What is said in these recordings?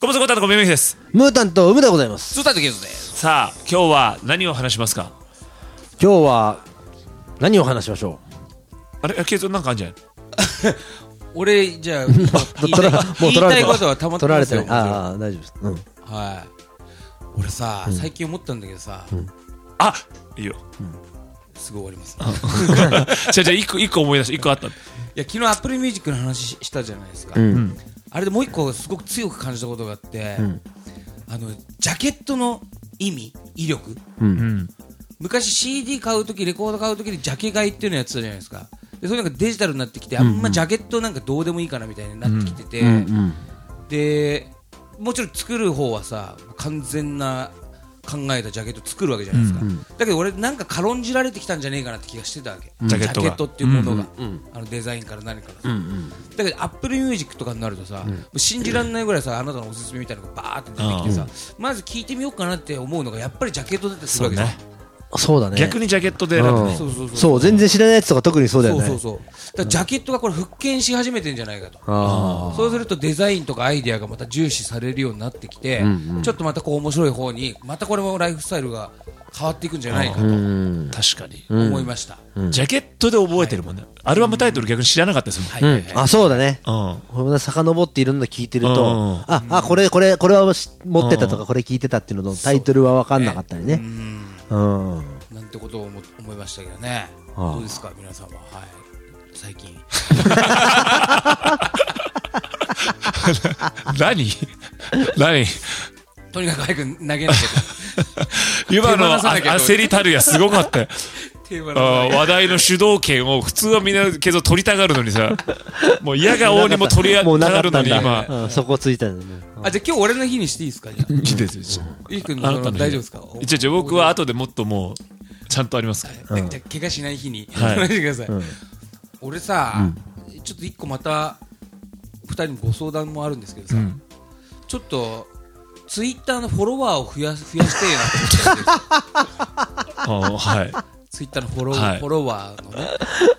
どうもそこたとこめめひです。 ムータンとウムでございます。 スーターとケイゾです。 さあ今日は何を話しますか。 今日は何を話しましょあれケイゾなんかあんじゃない俺じゃあう。 言いたいことはたまってますよ。 取られてない。ああ大丈夫です。 はい。俺さ、最近思ったんだけどさ、 あ、いいよ。 すぐ終わります。 じゃあ一個思い出した。一個あった。 いや昨日 Apple Music の話したじゃないですか。あれでもう一個すごく強く感じたことがあって、ジャケットの意味、威力。昔 CD 買うとき、レコード買うときにジャケ買いっていうのやってたじゃないですか。でそれなんかデジタルになってきて、あんまジャケットなんかどうでもいいかなみたいになってきてて、でもちろん作る方はさ完全な考えたジャケット作るわけじゃないですか。だけど俺なんか軽んじられてきたんじゃねえかなって気がしてたわけ。 ジャケットっていうものが、デザインから何からさ、だけど Apple Music とかになるとさ、信じられないぐらいさあなたのおすすめみたいなのがバーって出てきてさ、まず聞いてみようかなって思うのがやっぱりジャケットだってするわけじゃん。 そうだね。 逆にジャケットで選ぶね。 そう全然知らないやつとか特にそうだよね。 だからジャケットがこれ復権し始めてんじゃないかと。そうするとデザインとかアイデアがまた重視されるようになってきて、ちょっとまたこう面白い方にまたこれもライフスタイルが変わっていくんじゃないかと確かに思いました。 ジャケットで覚えてるもんね。アルバムタイトル逆に知らなかったですもん。 あ、そうだね。これ遡っていろんな聞いてると、これは持ってたとかこれ聞いてたっていうののタイトルは分かんなかったりね。 なんてことを思いましたけどね。どうですか皆さんは。はい。最近。 何とにかく早く投げなきゃ。 今の焦りたるやすごかったよ。話題の主導権を普通はみんなけど取りたがるのにさ、もう嫌が応にも取りたがるのに今そこついたんだね。 じゃあ今日俺の日にしていいですか。いいですよ。 ゆうきくんの大丈夫ですか。 一応僕は後でもっともうちゃんとありますから。 じゃあ怪我しない日にお願いしてください。俺さちょっと一個また2人にご相談もあるんですけどさ、ちょっとツイッターのフォロワーを増やしてえなって思ってはい。 ツイッターのフォロワーのね。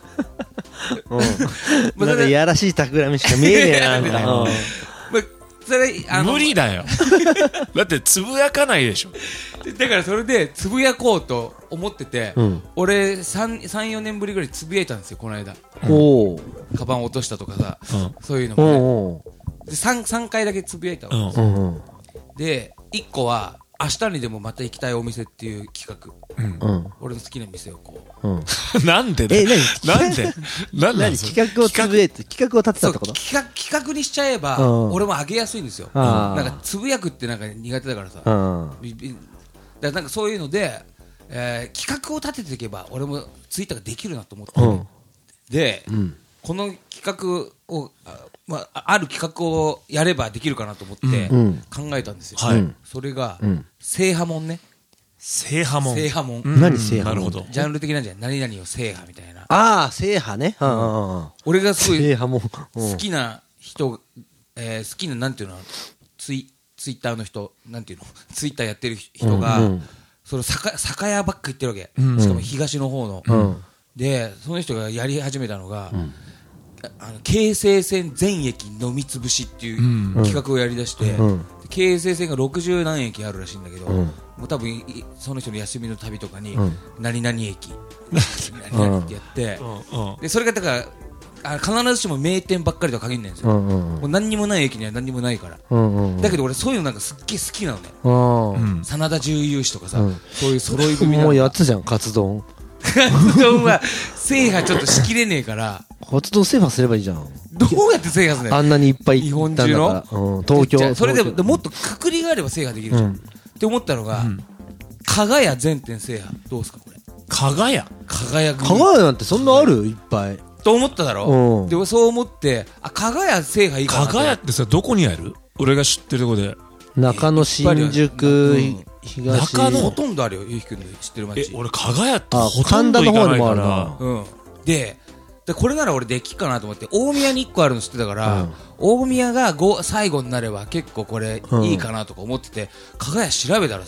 なんかいやらしい企みしか見えねえなみたいな。 それ無理だよ。だってつぶやかないでしょ。 だからそれでつぶやこうと思ってて、俺3、4年ぶりぐらいつぶやいたんですよこの間。カバン落としたとかさ、そういうのもね。で3回だけつぶやいたの。で1個は明日にでもまた行きたいお店っていう企画。俺の好きな店をこう。なんでだよ。 何企画をつぶやいて企画を立てたってこと？ 企画にしちゃえば俺も上げやすいんですよ。なんかつぶやくってなんか苦手だからさ。なんかそういうので企画を立てていけば俺もツイッターができるなと思って。でこの企画をある企画をやればできるかなと思って考えたんですよ。それが制覇門ね。 制覇門。 何制覇？ なるほど。 ジャンル的なんじゃない。何々を制覇みたいな。 制覇ね。 俺がすごい好きな人、好きななんていうのツイッターの人なんていうのツイッターやってる人がその酒屋ばっか行ってるわけ。しかも東の方の。でその人がやり始めたのが。京成線全駅飲みつぶしっていう企画をやりだして、京成線が60何駅あるらしいんだけど、もう多分その人の休みの旅とかに何々駅何々ってやって、でそれがだから必ずしも名店ばっかりとは限らないんですよ。もう何にもない駅には何にもないから。だけど俺そういうのなんかすっげえ好きなのね。真田重勇士とかさ、そういう揃い踏みもうやつじゃんカツ丼。 カツ丼は制覇ちょっとしきれねえからカツ丼制覇すればいいじゃん。 どうやって制覇するの？ あんなにいっぱい日本中の東京。 それでもっとくくりがあれば制覇できるじゃんって思ったのが加賀屋全店制覇。どうですかこれ。 加賀屋なんてそんなある？いっぱいと思っただろ。でそう思って加賀屋制覇いいかな。 加賀屋ってさどこにある？俺が知ってるとこで中野新宿東中野ほとんどあるよ。ゆうきくんの知ってる街。 俺加賀屋ってほとんど行かないから。 でこれなら俺できっかなと思って大宮に1個あるの知ってたから、大宮が最後になれば結構これいいかなとか思ってて、加賀屋調べたら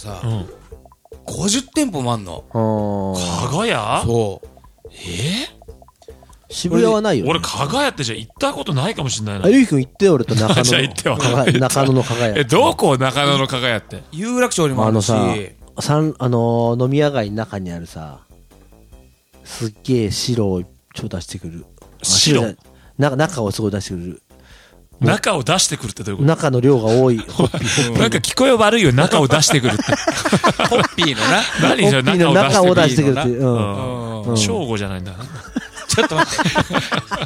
さ、50店舗もあんの。 加賀屋？ そう渋谷はないよね。 俺、加賀屋ってじゃ行ったことないかもしれないな。 ゆうきくん行ってよ、俺と中野の。 じゃあ行ってよ。 中野の加賀屋。 どこ中野の加賀屋って。 有楽町にもあるし。 飲み屋街の中にあるさ、すっげえ白をちょ出してくる。 白中をすごい出してくる。 中を出してくるってどういうこと？ 中の量が多い。ホッピー。 なんか聞こえ悪いよ、中を出してくるって。 ホッピーのな。 何じゃ中を出してくるって。 正午じゃないんだ。 ちょっと待って。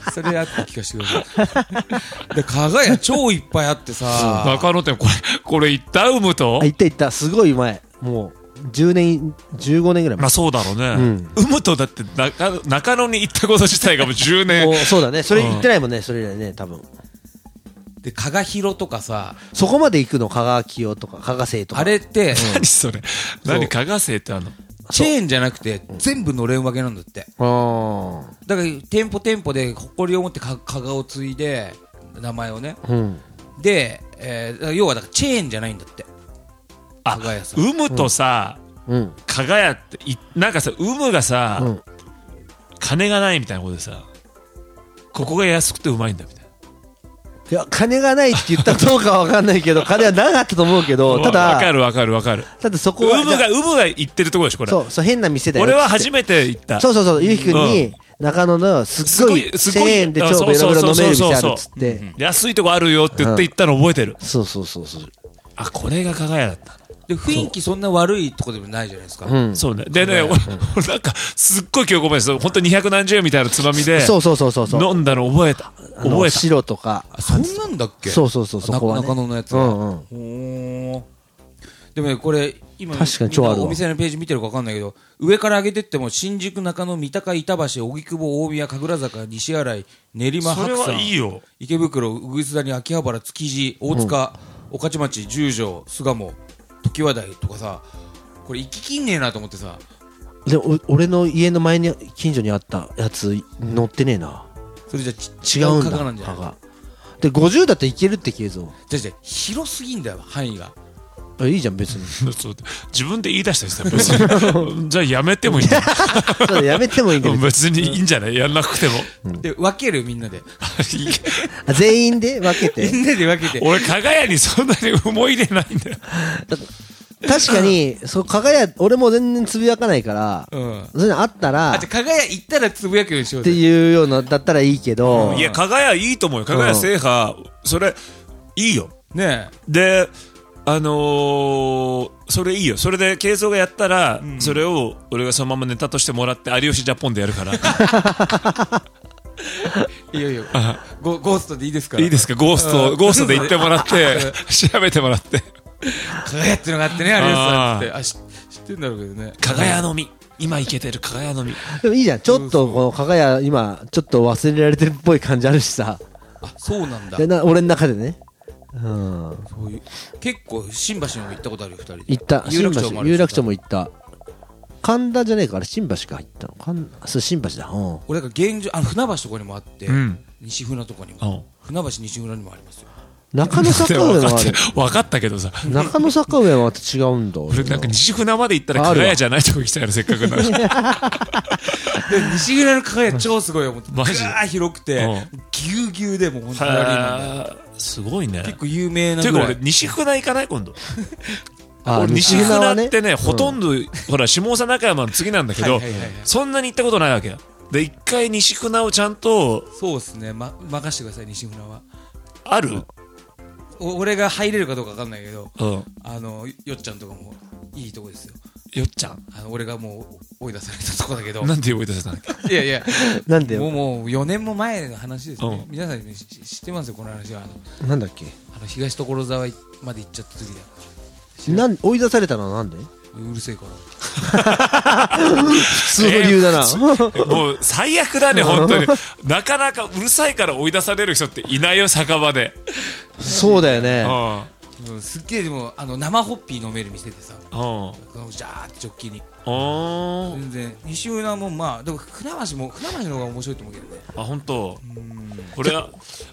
それあって聞かせてください。で、加賀屋超いっぱいあってさ。 中野店、これ行った海と？ 行った。すごい前。もう、10年、15年ぐらい前。 まあそうだろうね。海とだって中野に行ったこと自体がもう10年。 そうだね。それ行ってないもんね、それ以来ね、多分。 で、加賀広とかさ。 そこまで行くの、加賀清とか、加賀生とか。 あれって、 何それ？何加賀生ってあるの？ チェーンじゃなくて、全部のれん分けなんだって。だから、店舗で誇りを持って加賀を継いで、名前をね。で、要はだからチェーンじゃないんだって。加賀屋さん。 海とさ、加賀屋って、なんかさ、海がさ、金がないみたいなことでさ、ここが安くてうまいんだみたいな。 いや、金がないって言ったかどうかは分かんないけど、金はなかったと思うけど、ただ、 わかる。 ただそこは、 海が行ってるところでしょ、これ。 そう、変な店だよ。 俺は初めて行った。 そう、ゆうきくんに、中野のすっごい1000円で超ベロベロ飲める店あるっつって。 安いとこあるよって言って行ったの覚えてる。 そう。 あ、これが加賀屋だった。 で、雰囲気そんな悪いとこでもないじゃないですか。 そうね。でね、俺なんか、すっごい記憶覚えですよ。ほんと200何十円みたいなつまみで。 そう。 飲んだの覚えた。 白とか。 そんなんだっけ？ そう、そこは。 中野のやつは。でもね、これ、今、お店のページ見てるか分かんないけど、上から上げてっても、新宿、中野、三鷹、板橋、荻窪、大宮、神楽坂、西新井、練馬、白山、池袋、鶯谷、秋葉原、築地、大塚、御徒町、十条、巣鴨、常盤台とかさ、これ行ききんねえなと思ってさ。 で、俺の家の前に、近所にあったやつ、乗ってねえな。 それじゃ違う加賀なんじゃない？ で、50だって行けるって消えぞ。 じゃ広すぎんだよ、範囲が。 いいじゃん、別に。 自分で言い出したりしたら別に。じゃあやめてもいいんだよ。 やめてもいいんだよ。 別にいいんじゃない？やんなくても。で、分けるみんなで。 全員で分けて。 みんなで分けて。 俺、加賀屋にそんなに思い入れないんだよ。 確かに、加賀屋、俺も全然つぶやかないから、そういうのあったら、 加賀屋行ったらつぶやくようにしようっていうような、だったらいいけど。 いや、加賀屋いいと思うよ。加賀屋制覇、それ、いいよ。 ねえ。で、それいいよ。それで、軽装がやったら、それを、俺がそのままネタとしてもらって、有吉ジャポンでやるから。 いやゴーストでいいですか？ いいですか？ゴーストで行ってもらって、調べてもらって。 加賀屋ってのがあってね、有吉さんって。知ってんだろうけどね。 加賀屋飲み。今行けてる加賀屋飲み。 でもいいじゃん。ちょっと、この加賀屋、今、ちょっと忘れられてるっぽい感じあるしさ。 あ、そうなんだ。 俺の中でね。 そういう結構新橋にも行ったことあるよ、2人で。 行った。有楽町も行った。神田じゃねえか、あれ新橋か入ったの。それ新橋だ。 俺が船橋とこにもあって、西船とこにも。船橋西船にもありますよ。 中野坂上は分かったけどさ、 中野坂上はまた違うんだ。 俺なんか西船まで行ったら加賀屋じゃないとこ行きたいの、せっかくなら。 西船の加賀屋超すごいよ。 マジ広くてぎゅうぎゅうでもう本当にすごいね。 結構有名なぐらい。 ていうか俺西船行かない今度。俺西船ってね、ほとんどほら下総中山の次なんだけど、そんなに行ったことないわけよ。で一回西船をちゃんと。 そうですね、任してください。西船はある？ 俺が入れるかどうか分かんないけど、よっちゃんとかもいいとこですよ。 よっちゃん？ 俺がもう追い出されたとこだけど。 なんで追い出されたんだっけ？ いやなんで？ もう4年も前の話ですね。皆さん知ってますよこの話は。 なんだっけ？ 東所沢まで行っちゃった時だよ。 追い出されたのはなんで？ うるせえから。 普通の理由だな。 もう最悪だね本当に。なかなかうるさいから追い出される人っていないよ、酒場で。 そうだよね。 すっげえでも生ホッピー飲める店でさ、ジャーってジョッキに。全然西浦もまあでも船橋の方が面白いと思うけどね。 あ、本当。これ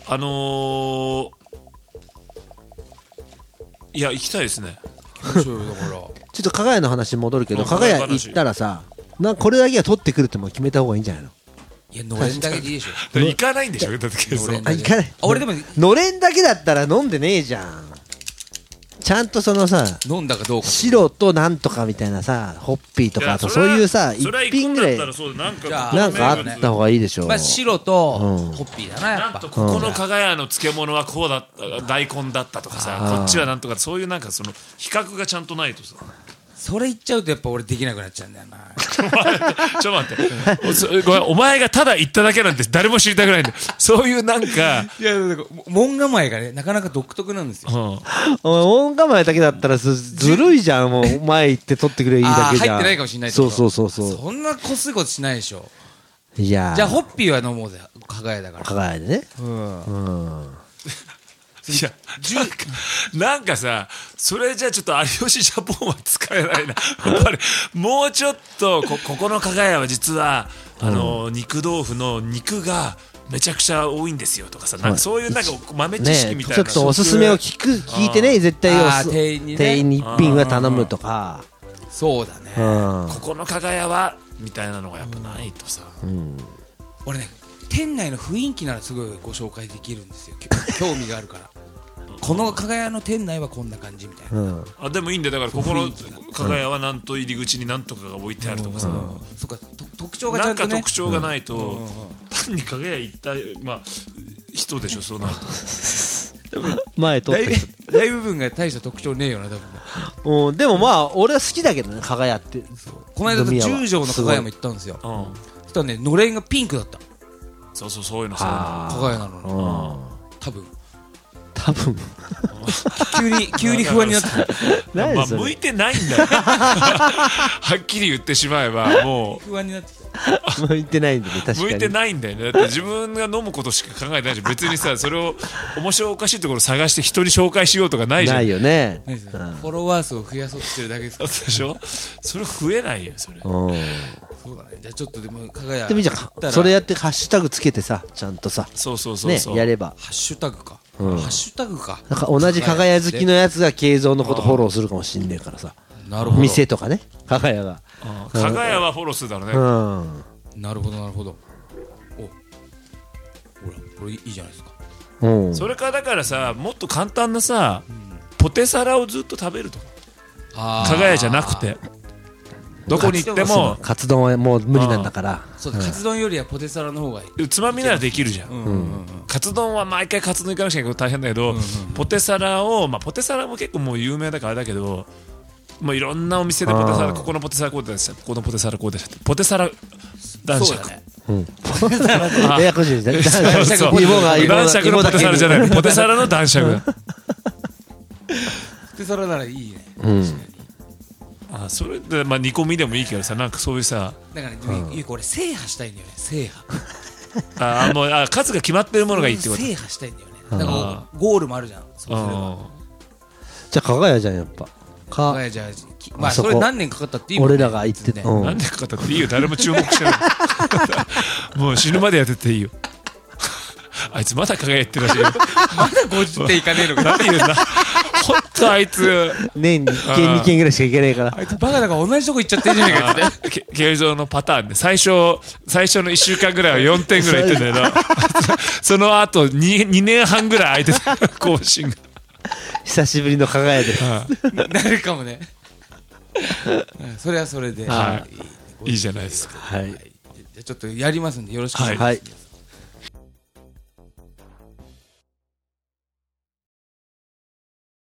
はいや行きたいですね。 面白いだから。 ちょっと加賀屋の話に戻るけど、加賀屋行ったらさ、これだけは取ってくるっても決めた方がいいんじゃないの？ いや、のれんだけでいいでしょ。 行かないんでしょだってケイゾー。 行かない。 俺でも、 のれんだけだったら飲んでねえじゃん。ちゃんとそのさ、 飲んだかどうか。 白となんとかみたいなさ、ホッピーとか、あとそういうさ、一品ぐらい、なんかあった方がいいでしょ。 まあ、白とホッピーだな、やっぱ。 ここの加賀屋の漬物はこうだった、大根だったとかさ、こっちはなんとか、そういうなんかその、比較がちゃんとないとさ。 それ言っちゃうとやっぱ俺できなくなっちゃうんだよな。 ちょっと待ってごめん、お前がただ言っただけなんて誰も知りたくないんだよ。そういうなんかいや、だから門構えがねなかなか独特なんですよ。 門構えだけだったらずるいじゃん。もう前行って取ってくれいいだけじゃん。 入ってないかもしれない。 そうそうそんなこすいことしないでしょ。 いやじゃあホッピーは飲もうぜ。加賀屋だから。 加賀屋でね。 いやなんかさ、それじゃちょっと有吉ジャポンは使えないな。やっぱりもうちょっとここの加賀屋は実は肉豆腐の肉がめちゃくちゃ多いんですよとかさ、なんかそういうなんか豆知識みたいな、 ちょっとおすすめを聞いてね、絶対店員に一品は頼むとか。 そうだね。 ここの加賀屋はみたいなのがやっぱないとさ。 俺ね、店内の雰囲気ならすごいご紹介できるんですよ。興味があるから。この加賀屋の店内はこんな感じみたいな。 あ、でもいいんだよ。だからここの加賀屋はなんと入り口になんとかが置いてあるとかさ、 そっか、特徴がちゃんとね、 なんか特徴がないと単に加賀屋行った人でしょ、そうなると。 前取って大部分が大した特徴ねえよな、多分。でもまあ俺は好きだけどね、加賀屋って。 この間10条の加賀屋も行ったんですよ。そしたらね、のれんがピンクだった。 そういうの加賀屋なのに多分急に不安になってた。向いてないんだよ。はっきり言ってしまえばもう不安になってきた。向いてないんだね、確かに。 向いてないんだよね。だって自分が飲むことしか考えてないし、別にさ、それを面白おかしいところ探して人に紹介しようとかないじゃん。 ないよね。 フォロワー数を増やそうとしてるだけですから。 そうでしょ。それ増えないよ、それ。 そうだね。じゃあちょっとでも加賀屋でもいいじゃん。それやってハッシュタグつけてさ、ちゃんとさ、 そうね、やれば。 ハッシュタグか。ハッシュタグか。 なんか同じ加賀屋好きのやつが慶三のことフォローするかもしんねえからさ。 なるほど。 店とかね、加賀屋が。 加賀屋はフォローするだろうね。 なるほどなるほど。ほら、これいいじゃないですか。 それからだからさ、もっと簡単なさ、ポテサラをずっと食べるとか。加賀屋じゃなくて。どこに行ってもカツ丼はもう無理なんだから。 そうだ、カツ丼よりはポテサラの方がいい。 つまみならできるじゃん。カツ丼は毎回カツ丼行かなきゃいけないけど大変だけど、ポテサラをポテサラも結構もう有名だからあれだけど、もういろんなお店でポテサラ、ここのポテサラこうでした、ここのポテサラこうでした、ポテサラ男爵。 ややこしいですね。 男爵のポテサラじゃない、ポテサラの男爵。 ポテサラならいいね。 それで煮込みでもいいけどさ、なんかそういうさ、 だからゆうこ俺制覇したいんだよね。制覇。 もう数が決まってるものがいいってこと。 制覇したいんだよね。だからゴールもあるじゃん。そうすれば。 じゃあ加賀屋じゃん、やっぱ。 加賀屋じゃあそれ何年かかったっていいもんね。 俺らが言ってた。 何年かかったっていいよ。誰も注目してない。もう死ぬまでやってていいよ。あいつまだ加賀屋やってるらしいよ。 まだ50点いかねえのか。 何言うんだ。ほんとあいつ年に1件2件ぐらいしかいけないから。 あいつバカだから同じとこ行っちゃってんじゃねえかって。 慶三のパターンで最初の1週間ぐらいは4点ぐらいいってんだけど、その後2年半ぐらい空いてた、更新が。 久しぶりの加賀屋でなるかもね。それはそれでいいじゃないですか。 じゃあちょっとやりますんでよろしくお願いします。